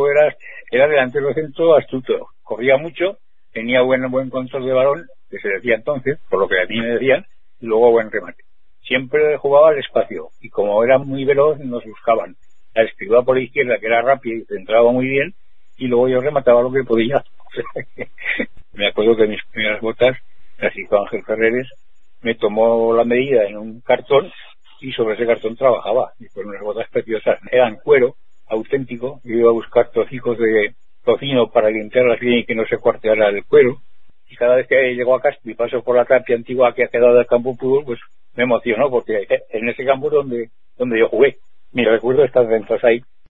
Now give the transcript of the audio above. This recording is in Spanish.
Luego era delantero centro astuto, corría mucho, tenía buen control de balón, que se decía entonces, por lo que a mí me decían, y luego buen remate. Siempre jugaba al espacio, y como era muy veloz, nos buscaban. La esquivaba por la izquierda, que era rápida y centraba muy bien, y luego yo remataba lo que podía. Me acuerdo que mis primeras botas, casi con Ángel Ferreres, me tomó la medida en un cartón, y sobre ese cartón trabajaba, y con unas botas preciosas. Eran cuero auténtico. Yo iba a buscar trocicos de tocino para limpiarlas bien y que no se cuarteara el cuero, y cada vez que llego a casa y paso por la tapia antigua que ha quedado del campo de fútbol, pues me emocionó, porque en ese campo donde yo jugué. Mira, recuerdo estas ventas ahí,